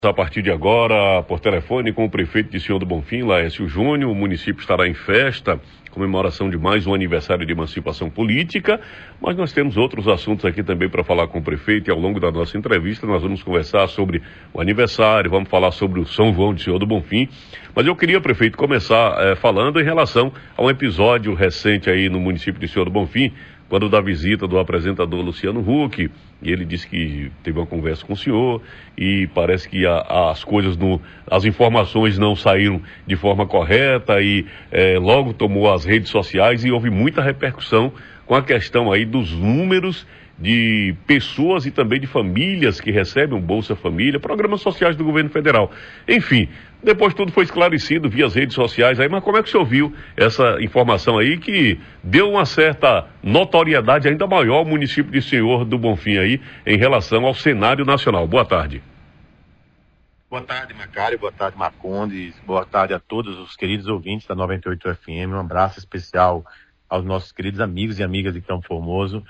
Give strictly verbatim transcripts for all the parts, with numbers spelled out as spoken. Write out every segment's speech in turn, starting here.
A partir de agora, por telefone, com o prefeito de Senhor do Bonfim, Laércio Júnior. O município estará em festa, comemoração de mais um aniversário de emancipação política, mas nós temos outros assuntos aqui também para falar com o prefeito, e ao longo da nossa entrevista nós vamos conversar sobre o aniversário, vamos falar sobre o São João de Senhor do Bonfim. Mas eu queria, prefeito, começar é, falando em relação a um episódio recente aí no município de Senhor do Bonfim, quando da visita do apresentador Luciano Huck, e ele disse que teve uma conversa com o senhor e parece que a, as coisas, no, as informações não saíram de forma correta e é, logo tomou as redes sociais e houve muita repercussão com a questão aí dos números de pessoas e também de famílias que recebem o Bolsa Família, programas sociais do governo federal. Enfim, depois tudo foi esclarecido via as redes sociais aí, mas como é que o senhor viu essa informação aí que deu uma certa notoriedade ainda maior ao município de Senhor do Bonfim aí em relação ao cenário nacional? Boa tarde. Boa tarde, Macário, boa tarde, Marcondes, boa tarde a todos os queridos ouvintes da noventa e oito F M, um abraço especial aos nossos queridos amigos e amigas de Campo Formoso.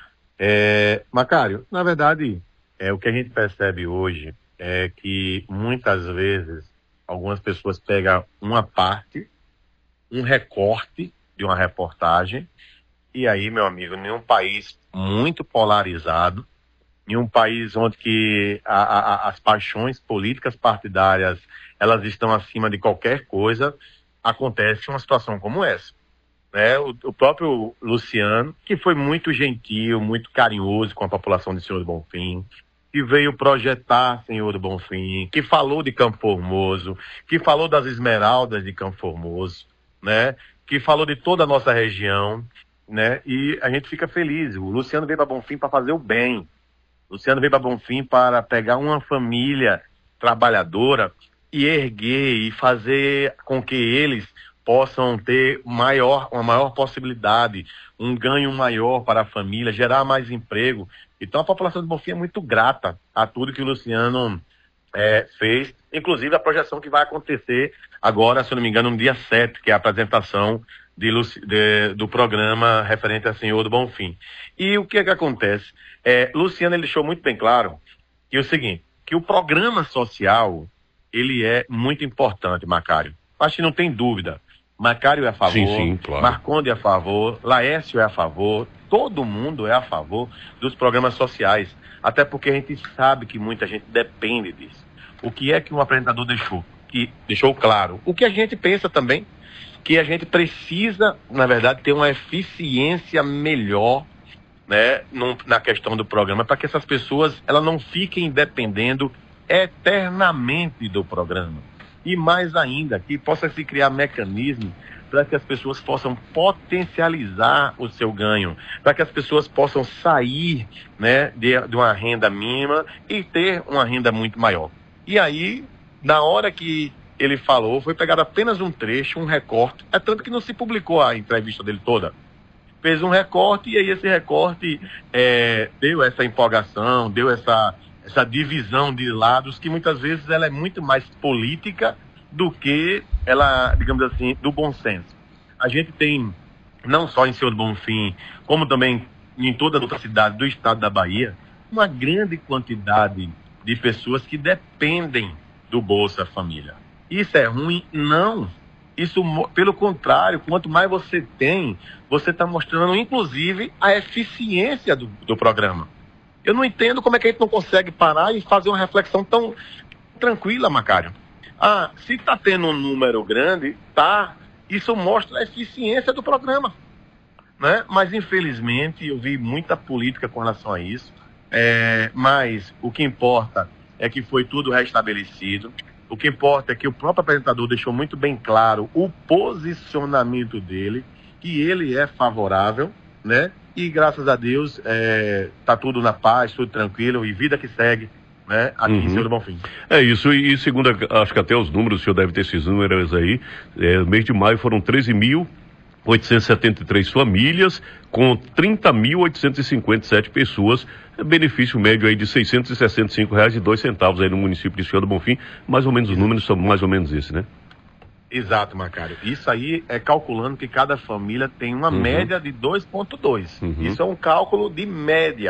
É, Macário, na verdade, é, o que a gente percebe hoje é que muitas vezes algumas pessoas pegam uma parte, um recorte de uma reportagem, e aí, meu amigo, em um país muito polarizado, em um país onde que a, a, as paixões políticas partidárias elas estão acima de qualquer coisa, acontece uma situação como essa. Né? O, o próprio Luciano, que foi muito gentil, muito carinhoso com a população de Senhor do Bonfim, que veio projetar Senhor do Bonfim, que falou de Campo Formoso, que falou das esmeraldas de Campo Formoso, né? Que falou de toda a nossa região, né? E a gente fica feliz. O Luciano veio para Bonfim para fazer o bem. O Luciano veio para Bonfim para pegar uma família trabalhadora e erguer e fazer com que eles possam ter maior, uma maior possibilidade, um ganho maior para a família, gerar mais emprego. Então a população de Bonfim é muito grata a tudo que o Luciano é, fez, inclusive a projeção que vai acontecer agora, se eu não me engano, no dia sete, que é a apresentação de, de, do programa referente a Senhor do Bonfim. E o que é que acontece? É, Luciano ele deixou muito bem claro que é o seguinte, que o programa social ele é muito importante, Macário. Acho que não tem dúvida. Macário é a favor, sim, sim, claro. Marconde é a favor, Laércio é a favor, todo mundo é a favor dos programas sociais, até porque a gente sabe que muita gente depende disso. O que é que um apresentador deixou? Que deixou claro. O que a gente pensa também, que a gente precisa, na verdade, ter uma eficiência melhor, né, num, na questão do programa, para que essas pessoas elas não fiquem dependendo eternamente do programa. E mais ainda, que possa se criar mecanismos para que as pessoas possam potencializar o seu ganho, para que as pessoas possam sair, né, de, de uma renda mínima e ter uma renda muito maior. E aí, na hora que ele falou, foi pegado apenas um trecho, um recorte, é tanto que não se publicou a entrevista dele toda. Fez um recorte e aí esse recorte é, deu essa empolgação, deu essa... essa divisão de lados que muitas vezes ela é muito mais política do que ela, digamos assim, do bom senso. A gente tem, não só em Senhor do Bonfim, como também em toda a outra cidade do estado da Bahia, uma grande quantidade de pessoas que dependem do Bolsa Família. Isso é ruim? Não. Isso, pelo contrário, quanto mais você tem, você está mostrando, inclusive, a eficiência do, do programa. Eu não entendo como é que a gente não consegue parar e fazer uma reflexão tão tranquila, Macário. Ah, se está tendo um número grande, tá. Isso mostra a eficiência do programa, né? Mas, infelizmente, eu vi muita política com relação a isso. É, mas o que importa é que foi tudo restabelecido. O que importa é que o próprio apresentador deixou muito bem claro o posicionamento dele, que ele é favorável, né? E graças a Deus, é, tá tudo na paz, tudo tranquilo e vida que segue, né? Aqui uhum. em Senhor do Bonfim. É isso, e segundo, acho que até os números, o senhor deve ter esses números aí, é, no mês de maio foram treze mil oitocentos e setenta e três famílias, com trinta mil oitocentos e cinquenta e sete pessoas, benefício médio aí de seiscentos e sessenta e cinco reais e dois centavos aí no município de Senhor do Bonfim, mais ou menos os números são mais ou menos esse, né? Exato, Macário. Isso aí é calculando que cada família tem uma uhum. média de dois vírgula dois. Uhum. Isso é um cálculo de média.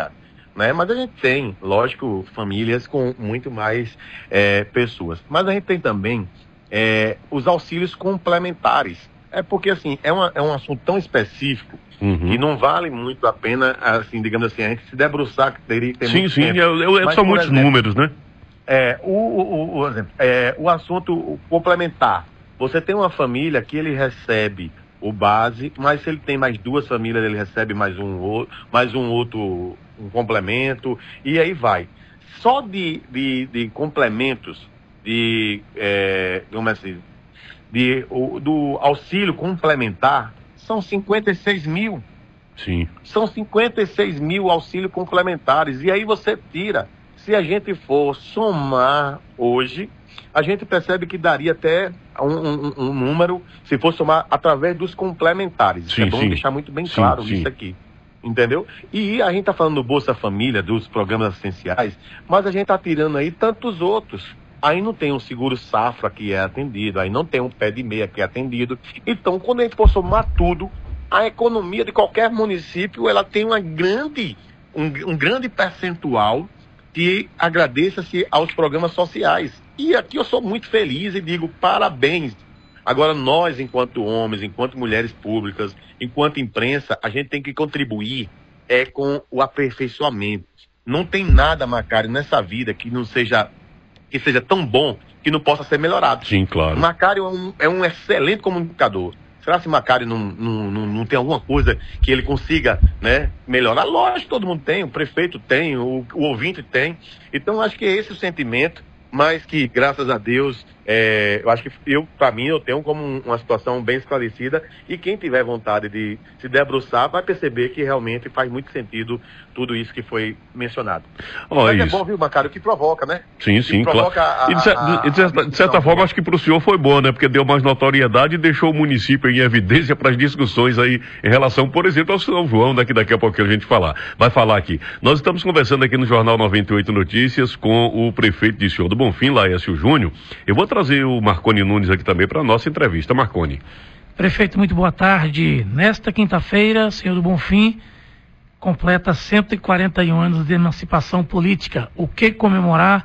né? Mas a gente tem, lógico, famílias com muito mais é, pessoas. Mas a gente tem também é, os auxílios complementares. É porque, assim, é, uma, é um assunto tão específico uhum. que não vale muito a pena, assim, digamos assim, a gente se debruçar, que teria que ter sim, muito sim, tempo. eu, eu, Mas, são muitos exemplo, números, né? É, o, o, o, exemplo, é, o assunto complementar. Você tem uma família que ele recebe o base, mas se ele tem mais duas famílias, ele recebe mais um, mais um outro um complemento, e aí vai. Só de, de, de complementos, de, é, como é assim, de, o, do auxílio complementar, são cinquenta e seis mil. Sim. São cinquenta e seis mil auxílios complementares. E aí você tira, se a gente for somar hoje, a gente percebe que daria até um, um, um número, se for somar através dos complementares. Sim, é bom sim. deixar muito bem claro sim, isso sim. aqui. Entendeu? E a gente está falando do Bolsa Família, dos programas assistenciais, mas a gente está tirando aí tantos outros. Aí não tem um seguro safra que é atendido, aí não tem um pé de meia que é atendido. Então, quando a gente for somar tudo, a economia de qualquer município, ela tem uma grande, um, um grande percentual que agradeça-se aos programas sociais. E aqui eu sou muito feliz e digo parabéns. Agora, nós, enquanto homens, enquanto mulheres públicas, enquanto imprensa, a gente tem que contribuir é, com o aperfeiçoamento. Não tem nada, Macário, nessa vida que não seja, que seja tão bom que não possa ser melhorado. Sim, claro. Macário é um, é um excelente comunicador. Será que Macário não, não, não, não tem alguma coisa que ele consiga, né, melhorar? Lógico, todo mundo tem, o prefeito tem, o, o ouvinte tem. Então, acho que é esse o sentimento, mas que, graças a Deus, é, eu acho que eu, para mim, eu tenho como uma situação bem esclarecida, e quem tiver vontade de se debruçar vai perceber que realmente faz muito sentido tudo isso que foi mencionado. Oh, mas isso. É bom, viu, Macário, que provoca, né? Sim, sim, claro. A, e de, a, de, certa, de certa forma, acho que para o senhor foi bom, né? Porque deu mais notoriedade e deixou o município em evidência para as discussões aí em relação, por exemplo, ao São João, daqui, daqui a pouco a gente falar. Vai falar aqui. Nós estamos conversando aqui no Jornal noventa e oito Notícias com o prefeito de Senhor do Bonfim, Laércio Júnior. Eu vou trazer o Marconi Nunes aqui também para a nossa entrevista. Marconi. Prefeito, muito boa tarde. Nesta quinta-feira, Senhor do Bonfim completa cento e quarenta e um anos de emancipação política. O que comemorar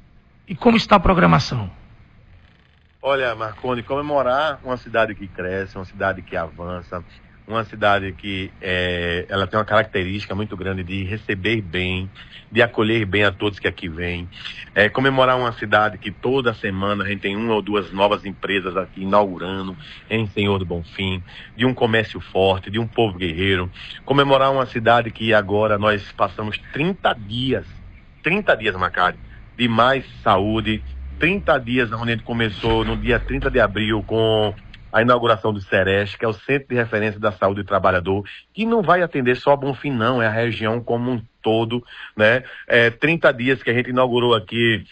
e como está a programação? Olha, Marconi, comemorar uma cidade que cresce, uma cidade que avança, uma cidade que é, ela tem uma característica muito grande de receber bem, de acolher bem a todos que aqui vêm. É, comemorar uma cidade que toda semana a gente tem uma ou duas novas empresas aqui inaugurando em Senhor do Bonfim, de um comércio forte, de um povo guerreiro. Comemorar uma cidade que agora nós passamos trinta dias, trinta dias, Macário, de mais saúde, trinta dias onde a gente começou no dia trinta de abril com a inauguração do Sereste, que é o Centro de Referência da Saúde do Trabalhador, que não vai atender só Bonfim, não, é a região como um todo, né? É, trinta dias que a gente inaugurou aqui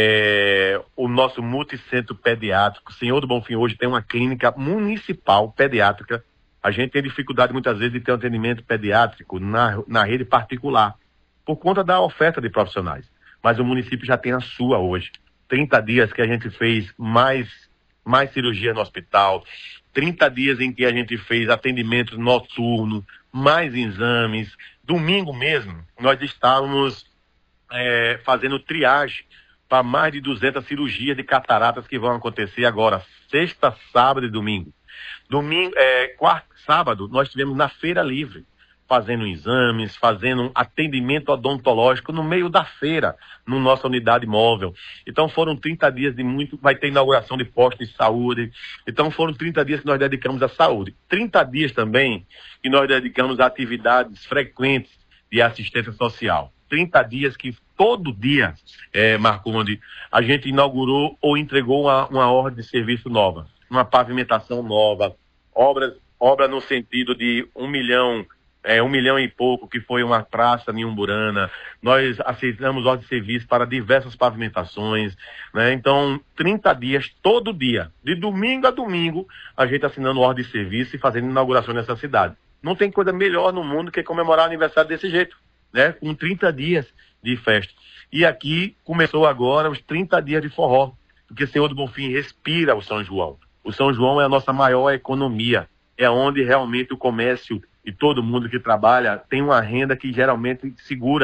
é, o nosso multicentro pediátrico. O Senhor do Bonfim hoje tem uma clínica municipal pediátrica. A gente tem dificuldade muitas vezes de ter um atendimento pediátrico na, na rede particular, por conta da oferta de profissionais. Mas o município já tem a sua hoje. trinta dias que a gente fez mais mais cirurgia no hospital, trinta dias em que a gente fez atendimento noturno, mais exames. Domingo mesmo, nós estávamos é, fazendo triagem para mais de duzentas cirurgias de cataratas que vão acontecer agora, sexta, sábado e domingo. Domingo, é, quarto, sábado, nós estivemos na Feira Livre, fazendo exames, fazendo atendimento odontológico no meio da feira, na nossa unidade móvel. Então foram trinta dias de muito, vai ter inauguração de postos de saúde. Então foram trinta dias que nós dedicamos à saúde. trinta dias também que nós dedicamos a atividades frequentes de assistência social. trinta dias que todo dia, é, Marconde, a gente inaugurou ou entregou uma, uma ordem de serviço nova, uma pavimentação nova, obras, obra no sentido de um milhão É, um milhão e pouco, que foi uma praça em Umburana. Nós aceitamos ordem de serviço para diversas pavimentações, né? Então, trinta dias, todo dia, de domingo a domingo, a gente assinando ordem de serviço e fazendo inauguração nessa cidade. Não tem coisa melhor no mundo que comemorar o aniversário desse jeito, né? Com trinta dias de festa. E aqui começou agora os trinta dias de forró, porque o Senhor do Bonfim respira o São João. O São João é a nossa maior economia, é onde realmente o comércio e todo mundo que trabalha tem uma renda que geralmente segura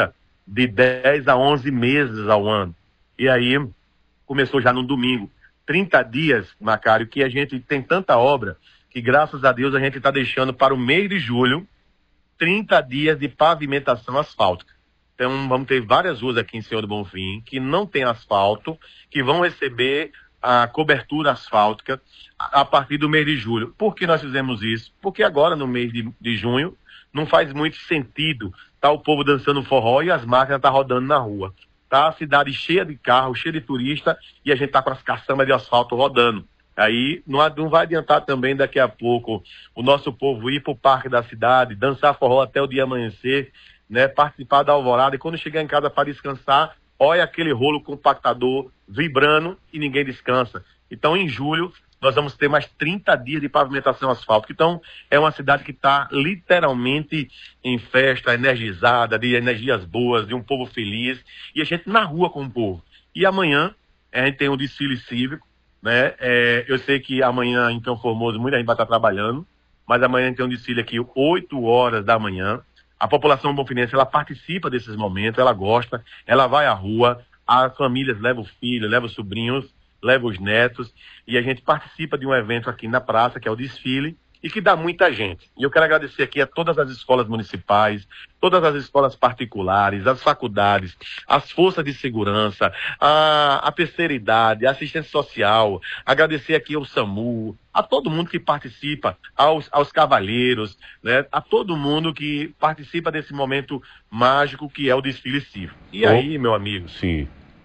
de dez a onze meses ao ano. E aí começou já no domingo. trinta dias, Macário, que a gente tem tanta obra que, graças a Deus, a gente está deixando para o mês de julho trinta dias de pavimentação asfáltica. Então, vamos ter várias ruas aqui em Senhor do Bonfim que não tem asfalto, que vão receber a cobertura asfáltica a partir do mês de julho. Por que nós fizemos isso? Porque agora, no mês de, de junho, não faz muito sentido tá o povo dançando forró e as máquinas estão tá rodando na rua. Tá a cidade cheia de carro, cheia de turista, e a gente tá com as caçambas de asfalto rodando. Aí não, não vai adiantar também daqui a pouco o nosso povo ir para o parque da cidade, dançar forró até o dia amanhecer, né, participar da alvorada, e quando chegar em casa para descansar, olha aquele rolo compactador vibrando e ninguém descansa. Então, em julho, nós vamos ter mais trinta dias de pavimentação asfáltica. Então, é uma cidade que está literalmente em festa, energizada, de energias boas, de um povo feliz, e a gente na rua com o povo. E amanhã, a gente tem um desfile cívico, né? É, eu sei que amanhã, em Campo Formoso, muita gente vai estar trabalhando, mas amanhã a gente tem um desfile aqui, oito horas da manhã. A população bonfinense, ela participa desses momentos, ela gosta, ela vai à rua, as famílias levam os filhos, levam os sobrinhos, levam os netos, e a gente participa de um evento aqui na praça, que é o desfile, e que dá muita gente. E eu quero agradecer aqui a todas as escolas municipais, todas as escolas particulares, as faculdades, as forças de segurança, a, a terceira idade, a assistência social, agradecer aqui ao SAMU, a todo mundo que participa, aos, aos cavalheiros, né, a todo mundo que participa desse momento mágico que é o desfile cívico. E oh, aí, meu amigo? Sim.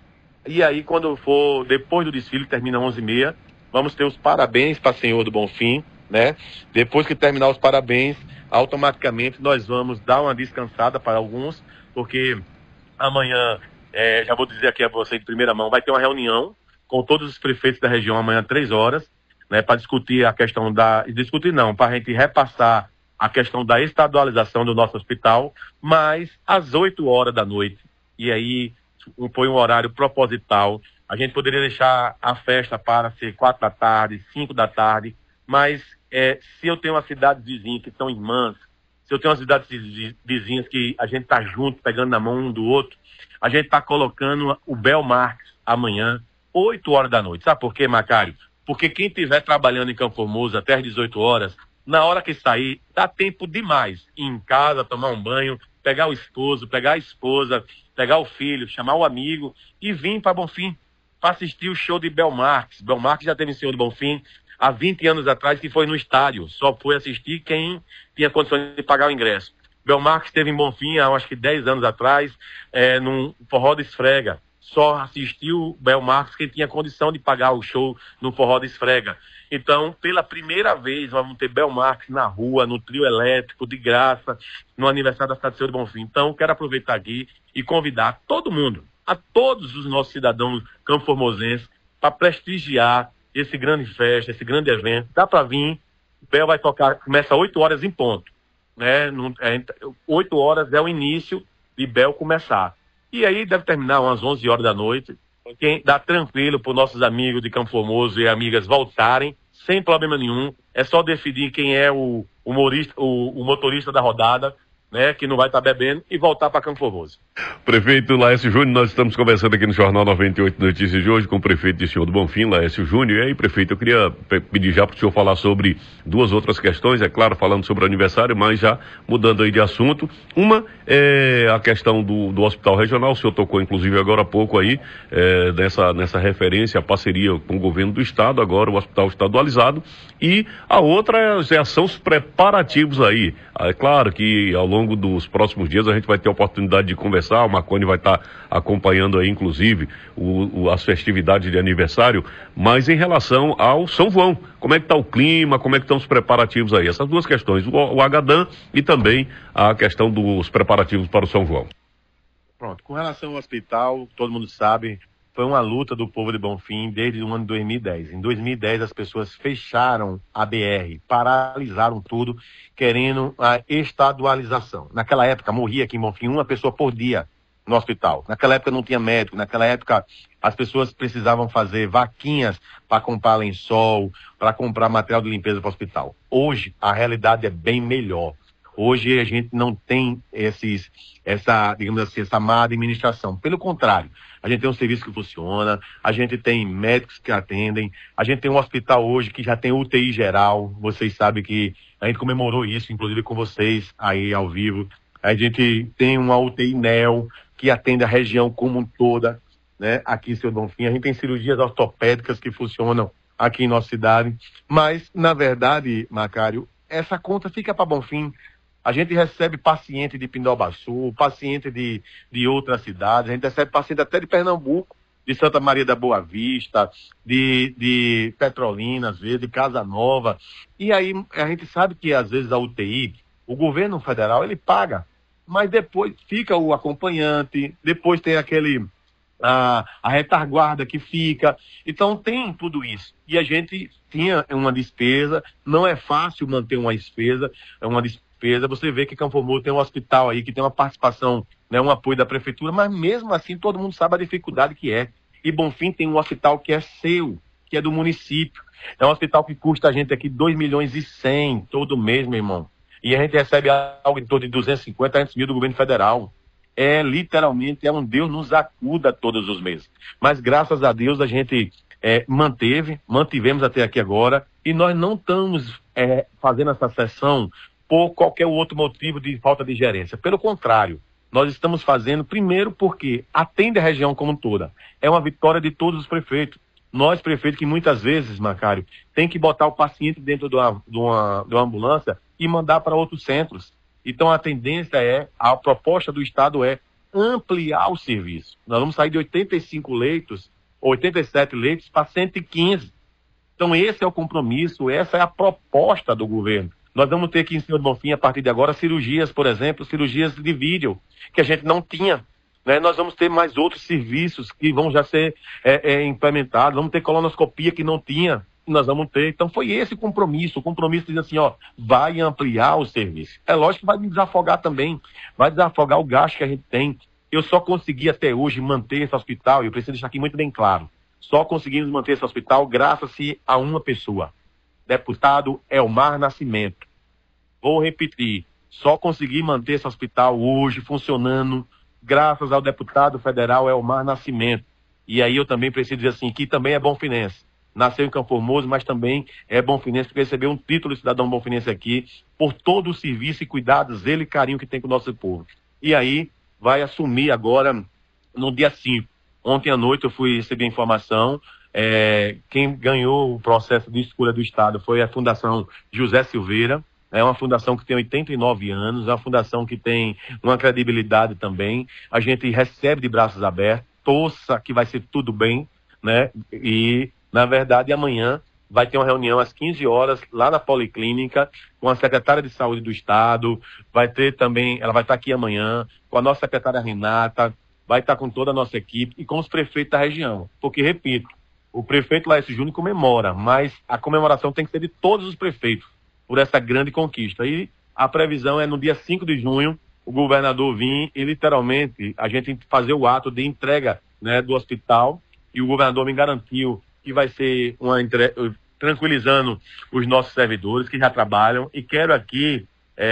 E aí, quando for, depois do desfile, termina onze e meia, vamos ter os parabéns para Senhor do Bonfim, né? Depois que terminar os parabéns, automaticamente nós vamos dar uma descansada para alguns, porque amanhã, é, já vou dizer aqui a você de primeira mão, vai ter uma reunião com todos os prefeitos da região amanhã, três horas, né? Para discutir a questão da... Discutir não, para a gente repassar a questão da estadualização do nosso hospital, mas às oito horas da noite. E aí foi um horário proposital. A gente poderia deixar a festa para ser quatro da tarde, cinco da tarde, mas é, se eu tenho uma cidade vizinha que são irmãs, se eu tenho uma cidade vizinhas que a gente está junto, pegando na mão um do outro, a gente está colocando o Bel Marques amanhã, oito horas da noite. Sabe por quê, Macário? Porque quem estiver trabalhando em Campo Formoso até as dezoito horas, na hora que sair, dá tempo demais ir em casa, tomar um banho, pegar o esposo, pegar a esposa, pegar o filho, chamar o amigo e vir para Bonfim, para assistir o show de Bel Marques. Bel Marques já teve em Senhor do Bonfim há vinte anos atrás, que foi no estádio. Só foi assistir quem tinha condições de pagar o ingresso. Bel Marques esteve em Bonfim há acho que dez anos atrás, é, num forró de esfrega. Só assistiu Bel Marques quem tinha condição de pagar o show no forró de esfrega. Então, pela primeira vez, vamos ter Bel Marques na rua, no trio elétrico, de graça, no aniversário da cidade de Senhor do Bonfim. Então, quero aproveitar aqui e convidar todo mundo, a todos os nossos cidadãos campo-formosenses, para prestigiar esse grande festa, esse grande evento. Dá para vir, o Bel vai tocar, começa oito horas em ponto, né? oito horas é o início de Bel começar. E aí deve terminar umas onze horas da noite. Quem dá tranquilo para os nossos amigos de Campo Formoso e amigas voltarem, sem problema nenhum. É só definir quem é o, humorista, o, o motorista da rodada, né, que não vai estar bebendo, e voltar para Campo Formoso. Prefeito Laércio Júnior, nós estamos conversando aqui no Jornal noventa e oito Notícias de hoje com o prefeito de Senhor do Bonfim, Laércio Júnior. E aí, prefeito, eu queria pedir já para o senhor falar sobre duas outras questões, é claro, falando sobre o aniversário, mas já mudando aí de assunto. Uma é a questão do, do Hospital Regional, o senhor tocou inclusive agora há pouco aí, é, nessa, nessa referência, a parceria com o governo do estado, agora o hospital estadualizado. E a outra já são os preparativos aí. É claro que ao longo dos próximos dias a gente vai ter a oportunidade de conversar, o Marconi vai estar acompanhando aí, inclusive, o, o, as festividades de aniversário, mas em relação ao São João, como é que está o clima, como é que estão os preparativos aí? Essas duas questões, o, o Agadan e também a questão dos preparativos para o São João. Pronto, com relação ao hospital, todo mundo sabe, foi uma luta do povo de Bonfim desde o ano de dois mil e dez. Em dois mil e dez as pessoas fecharam a B R, paralisaram tudo, querendo a estadualização. Naquela época morria aqui em Bonfim uma pessoa por dia no hospital. Naquela época não tinha médico, naquela época as pessoas precisavam fazer vaquinhas para comprar lençol, para comprar material de limpeza para o hospital. Hoje a realidade é bem melhor. Hoje a gente não tem esses, essa, digamos assim, essa má administração. Pelo contrário, a gente tem um serviço que funciona, a gente tem médicos que atendem, a gente tem um hospital hoje que já tem U T I geral. Vocês sabem que a gente comemorou isso, inclusive com vocês aí ao vivo. A gente tem uma U T I NEO que atende a região como um toda, né? Aqui em Senhor do Bonfim. A gente tem cirurgias ortopédicas que funcionam aqui em nossa cidade. Mas, na verdade, Macário, essa conta fica para Bonfim. A gente recebe paciente de Pindobaçu, paciente de, de outras cidades, a gente recebe paciente até de Pernambuco, de Santa Maria da Boa Vista, de, de Petrolina, às vezes, de Casa Nova. E aí a gente sabe que, às vezes, a U T I, o governo federal, ele paga, mas depois fica o acompanhante, depois tem aquele, a, a retaguarda que fica. Então tem tudo isso. E a gente tinha uma despesa, não é fácil manter uma despesa, é uma despesa. Você vê que Campo Mourão tem um hospital aí que tem uma participação, né, um apoio da prefeitura, mas mesmo assim todo mundo sabe a dificuldade que é. E Bonfim tem um hospital que é seu, que é do município. É um hospital que custa a gente aqui dois milhões e cem todo mês, meu irmão. E a gente recebe algo em torno de duzentos e cinquenta, trezentos mil do governo federal. É literalmente, é um Deus nos acuda todos os meses. Mas graças a Deus a gente é, manteve, mantivemos até aqui agora, e nós não estamos é, fazendo essa sessão por qualquer outro motivo de falta de gerência. Pelo contrário, nós estamos fazendo, primeiro, porque atende a região como toda. É uma vitória de todos os prefeitos. Nós, prefeitos, que muitas vezes, Macário, tem que botar o paciente dentro de uma, de uma, de uma ambulância e mandar para outros centros. Então, a tendência é, a proposta do Estado é ampliar o serviço. Nós vamos sair de oitenta e cinco leitos, oitenta e sete leitos, para cento e quinze. Então, esse é o compromisso, essa é a proposta do governo. Nós vamos ter aqui em Senhor do Bonfim, a partir de agora, cirurgias, por exemplo, cirurgias de vídeo, que a gente não tinha. Né? Nós vamos ter mais outros serviços que vão já ser é, é, implementados. Vamos ter colonoscopia que não tinha, nós vamos ter. Então foi esse o compromisso. O compromisso diz assim, ó, vai ampliar o serviço. É lógico que vai desafogar também, vai desafogar o gasto que a gente tem. Eu só consegui até hoje manter esse hospital, e eu preciso deixar aqui muito bem claro, só conseguimos manter esse hospital graças a uma pessoa. Deputado Elmar Nascimento. Vou repetir, só consegui manter esse hospital hoje funcionando graças ao deputado federal Elmar Nascimento. E aí eu também preciso dizer assim, que também é bonfinense. Nasceu em Campo Formoso, mas também é bonfinense, porque recebeu um título de cidadão bonfinense aqui, por todo o serviço e cuidados, zelo e carinho que tem com o nosso povo. E aí vai assumir agora no dia cinco. Ontem à noite eu fui receber informação. É, quem ganhou o processo de escolha do Estado foi a Fundação José Silveira. É uma fundação que tem oitenta e nove anos, é uma fundação que tem uma credibilidade também. A gente recebe de braços abertos, torça que vai ser tudo bem, né? E, na verdade, amanhã vai ter uma reunião às quinze horas lá na Policlínica com a secretária de Saúde do Estado. Vai ter também, ela vai estar aqui amanhã, com a nossa secretária Renata, vai estar com toda a nossa equipe e com os prefeitos da região. Porque, repito, o prefeito Laércio Júnior comemora, mas a comemoração tem que ser de todos os prefeitos por essa grande conquista. E a previsão é no dia cinco de junho, o governador vir e literalmente a gente fazer o ato de entrega, né, do hospital, e o governador me garantiu que vai ser uma entre... tranquilizando os nossos servidores que já trabalham. E quero aqui,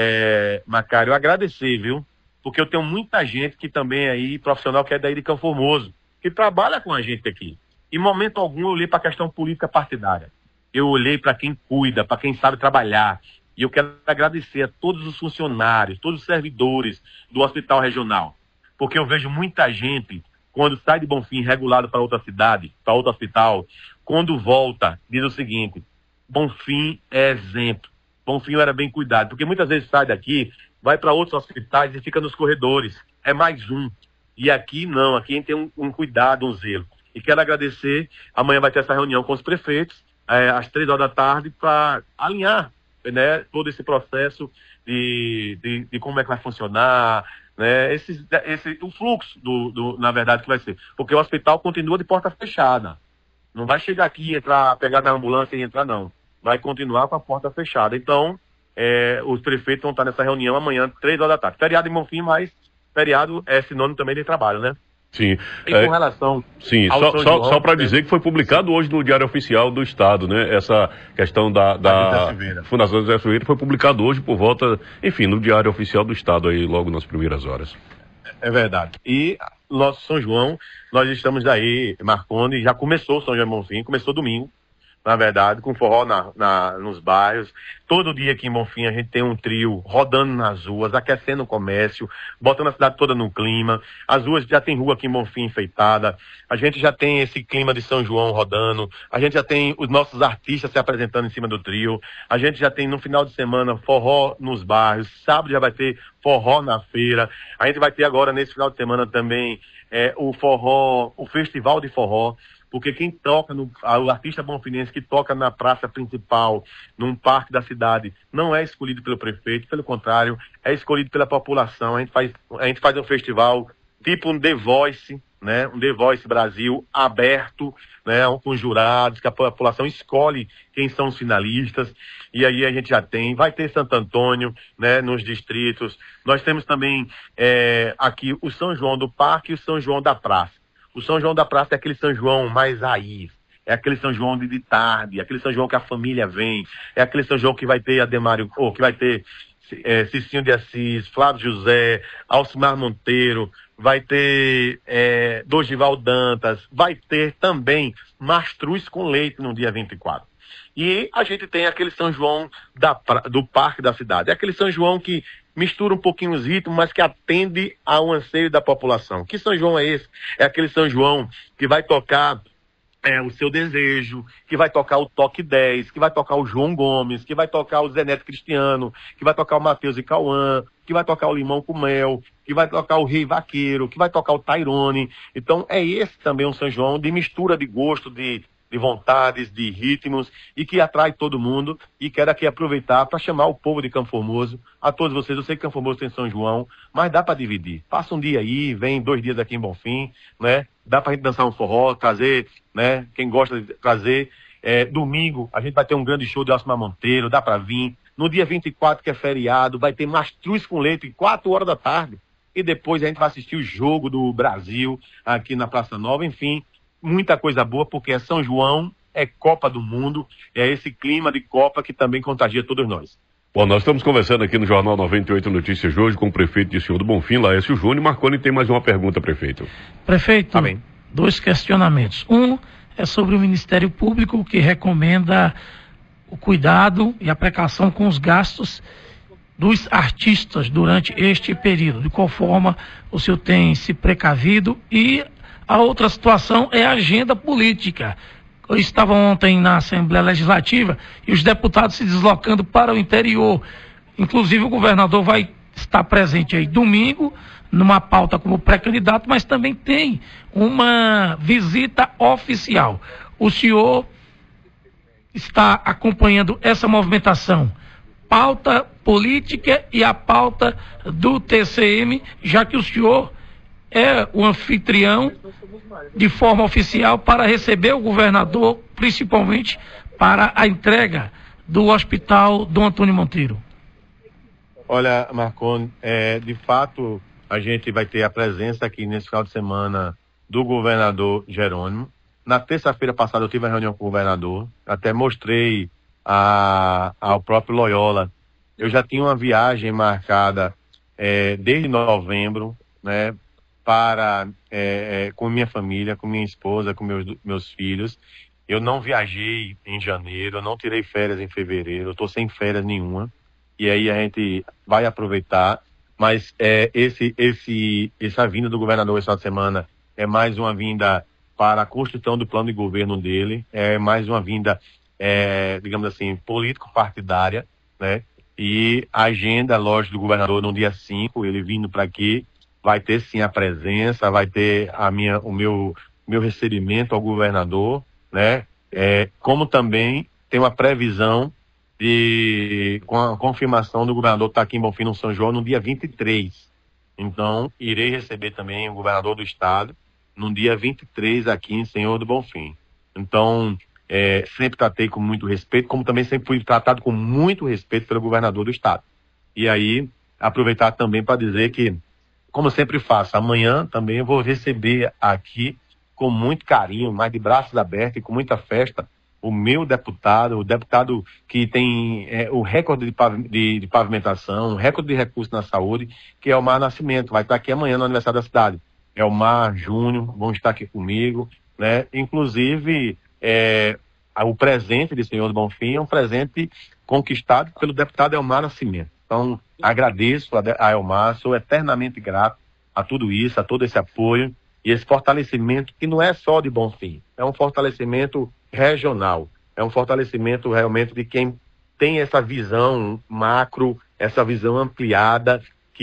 é, Macário, agradecer, viu? Porque eu tenho muita gente que também é aí, profissional que é daí de Campo Formoso, que trabalha com a gente aqui. Em momento algum eu olhei para a questão política partidária. Eu olhei para quem cuida, para quem sabe trabalhar. E eu quero agradecer a todos os funcionários, todos os servidores do Hospital Regional. Porque eu vejo muita gente, quando sai de Bonfim regulado para outra cidade, para outro hospital, quando volta, diz o seguinte, Bonfim é exemplo. Bonfim era bem cuidado. Porque muitas vezes sai daqui, vai para outros hospitais e fica nos corredores. É mais um. E aqui não, aqui a gente tem um, um cuidado, um zelo. E quero agradecer, amanhã vai ter essa reunião com os prefeitos, é, às três horas da tarde, para alinhar, né, todo esse processo de, de, de como é que vai funcionar, né, esse, esse, o fluxo, do, do, na verdade, que vai ser. Porque o hospital continua de porta fechada. Não vai chegar aqui, entrar, pegar na ambulância e entrar, não. Vai continuar com a porta fechada. Então, é, os prefeitos vão estar nessa reunião amanhã, três horas da tarde. Feriado em Bonfim, mas feriado é sinônimo também de trabalho, né? Sim. E é, com relação sim, ao só, São só, João, só para né? dizer que foi publicado hoje no Diário Oficial do Estado, né? Essa questão da, da Fundação José Silveira foi publicado hoje por volta, enfim, no Diário Oficial do Estado aí, logo nas primeiras horas. É verdade. E nosso São João, nós estamos aí, Marconi, já começou o São João Bonfim, começou domingo, na verdade, com forró na, na, nos bairros. Todo dia aqui em Bonfim a gente tem um trio rodando nas ruas, aquecendo o comércio, botando a cidade toda no clima. As ruas já tem rua aqui em Bonfim enfeitada. A gente já tem esse clima de São João rodando. A gente já tem os nossos artistas se apresentando em cima do trio. A gente já tem no final de semana forró nos bairros. Sábado já vai ter forró na feira. A gente vai ter agora nesse final de semana também é, o forró, o festival de forró. Porque quem toca, no, o artista bonfinense que toca na praça principal, num parque da cidade, não é escolhido pelo prefeito, pelo contrário, é escolhido pela população. A gente faz, a gente faz um festival tipo um The Voice, né? Um The Voice Brasil aberto, né? Com jurados, que a população escolhe quem são os finalistas. E aí a gente já tem, vai ter Santo Antônio, né? Nos distritos. Nós temos também é, aqui o São João do Parque e o São João da Praça. O São João da Praça é aquele São João mais raiz, é aquele São João de, de tarde, é aquele São João que a família vem, é aquele São João que vai ter Ademário, ou que vai ter é, Cicinho de Assis, Flávio José, Alcimar Monteiro, vai ter é, Dorival Dantas, vai ter também Mastruz com Leite no dia vinte e quatro. E a gente tem aquele São João da, do Parque da Cidade, é aquele São João que mistura um pouquinho os ritmos, mas que atende ao anseio da população. Que São João é esse? É aquele São João que vai tocar é, o Seu Desejo, que vai tocar o Toque dez, que vai tocar o João Gomes, que vai tocar o Zé Neto Cristiano, que vai tocar o Matheus e Cauã, que vai tocar o Limão com Mel, que vai tocar o Rei Vaqueiro, que vai tocar o Tairone. Então é esse também um São João de mistura de gosto, de de vontades, de ritmos, e que atrai todo mundo, e quero aqui aproveitar para chamar o povo de Campo Formoso, a todos vocês. Eu sei que Campo Formoso tem São João, mas dá para dividir. Passa um dia aí, vem dois dias aqui em Bonfim, né? Dá para a gente dançar um forró, trazer, né? Quem gosta de trazer. É, domingo, a gente vai ter um grande show de Alcimar Monteiro, dá para vir. No dia vinte e quatro, que é feriado, vai ter Mastruz com Leite, quatro horas da tarde. E depois a gente vai assistir o jogo do Brasil aqui na Praça Nova, enfim. Muita coisa boa, porque é São João, é Copa do Mundo, é esse clima de Copa que também contagia todos nós. Bom, nós estamos conversando aqui no Jornal noventa e oito Notícias de hoje com o prefeito de Senhor do Bonfim, Laércio Júnior. Marconi tem mais uma pergunta, prefeito. Prefeito, tá bem. Dois questionamentos. Um é sobre o Ministério Público, que recomenda o cuidado e a precaução com os gastos dos artistas durante este período. De qual forma o senhor tem se precavido? E a outra situação é a agenda política. Eu estava ontem na Assembleia Legislativa e os deputados se deslocando para o interior. Inclusive o governador vai estar presente aí domingo, numa pauta como pré-candidato, mas também tem uma visita oficial. O senhor está acompanhando essa movimentação, pauta política e a pauta do T C M, já que o senhor é o anfitrião de forma oficial para receber o governador, principalmente para a entrega do Hospital Dom Antônio Monteiro. Olha, Marconi, é, de fato, a gente vai ter a presença aqui nesse final de semana do governador Jerônimo. Na terça-feira passada eu tive uma reunião com o governador, até mostrei a, ao próprio Loyola. Eu já tinha uma viagem marcada é, desde novembro, né, para, é, é, com minha família, com minha esposa, com meus, meus filhos. Eu não viajei em janeiro, eu não tirei férias em fevereiro, eu estou sem férias nenhuma. E aí a gente vai aproveitar, mas é, esse, esse, essa vinda do governador essa semana é mais uma vinda para a construção do plano de governo dele, é mais uma vinda, é, digamos assim, político-partidária, né? E a agenda, lógico, do governador no dia cinco, ele vindo para aqui, vai ter sim a presença, vai ter a minha, o meu, meu recebimento ao governador, né? É, como também tem uma previsão de, com a confirmação do governador estar aqui em Bonfim, no São João, no dia vinte e três. Então, irei receber também o governador do estado no dia vinte e três aqui em Senhor do Bonfim. Então, é, sempre tratei com muito respeito, como também sempre fui tratado com muito respeito pelo governador do estado. E aí, aproveitar também para dizer que como sempre faço, amanhã também eu vou receber aqui com muito carinho, mas de braços abertos e com muita festa, o meu deputado, o deputado que tem é, o recorde de, pav de, de pavimentação, o recorde de recursos na saúde, que é o Elmar Nascimento. Vai estar aqui amanhã no aniversário da cidade. Elmar, Júnior, vão estar aqui comigo, né? Inclusive, é, o presente de Senhor do Bonfim é um presente conquistado pelo deputado Elmar Nascimento. Então, agradeço a, a Elmar, sou eternamente grato a tudo isso, a todo esse apoio e esse fortalecimento que não é só de Bonfim, é um fortalecimento regional, é um fortalecimento realmente de quem tem essa visão macro, essa visão ampliada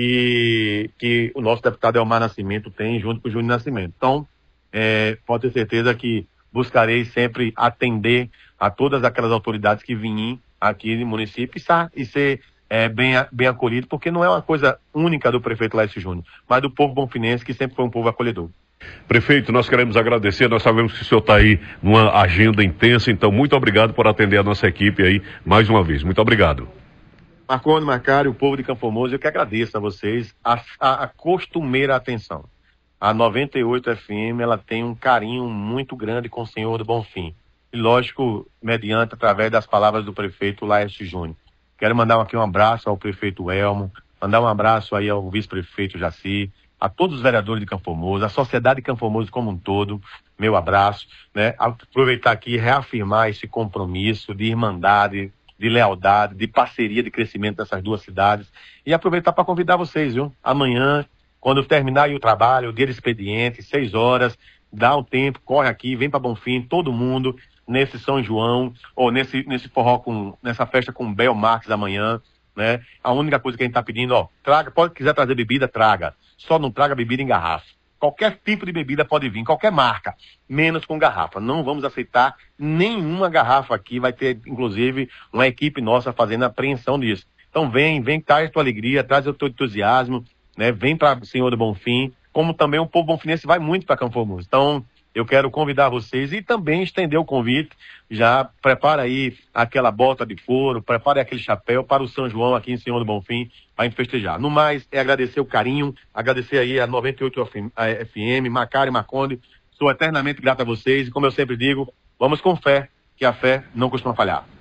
que, que o nosso deputado Elmar Nascimento tem junto com o Júnior Nascimento. Então, é, pode ter certeza que buscarei sempre atender a todas aquelas autoridades que vêm aqui no município e, e ser é, bem, bem acolhido, porque não é uma coisa única do prefeito Laércio Júnior, mas do povo bonfinense, que sempre foi um povo acolhedor. Prefeito, nós queremos agradecer, nós sabemos que o senhor está aí numa agenda intensa, então muito obrigado por atender a nossa equipe aí mais uma vez. Muito obrigado. Marconi, Macário, o povo de Campo Formoso, eu que agradeço a vocês a, a, a costumeira atenção. A noventa e oito F M, ela tem um carinho muito grande com o Senhor do Bonfim. E lógico, mediante, através das palavras do prefeito Laércio Júnior. Quero mandar aqui um abraço ao prefeito Elmo, mandar um abraço aí ao vice-prefeito Jaci, a todos os vereadores de Campo Formoso, a sociedade de Campo Formoso como um todo, meu abraço, né? Aproveitar aqui e reafirmar esse compromisso de irmandade, de lealdade, de parceria, de crescimento dessas duas cidades e aproveitar para convidar vocês, viu? Amanhã, quando terminar aí o trabalho, o dia de expediente, seis horas, dá um tempo, corre aqui, vem para Bonfim, todo mundo, nesse São João, ou nesse, nesse forró, com, nessa festa com Bel Marques amanhã, né? A única coisa que a gente está pedindo, ó, traga, pode quiser trazer bebida, traga. Só não traga bebida em garrafa. Qualquer tipo de bebida pode vir, qualquer marca, menos com garrafa. Não vamos aceitar nenhuma garrafa aqui, vai ter, inclusive, uma equipe nossa fazendo a apreensão disso. Então vem, vem, traz a tua alegria, traz o teu entusiasmo, né? Vem para o Senhor do Bonfim, como também o povo bonfinense vai muito para Campo Formoso. Então, eu quero convidar vocês e também estender o convite. Já prepara aí aquela bota de couro, prepare aquele chapéu para o São João aqui em Senhor do Bonfim, para a gente festejar. No mais, é agradecer o carinho, agradecer aí a noventa e oito F M, Macário, Marconde. Sou eternamente grato a vocês e, como eu sempre digo, vamos com fé, que a fé não costuma falhar.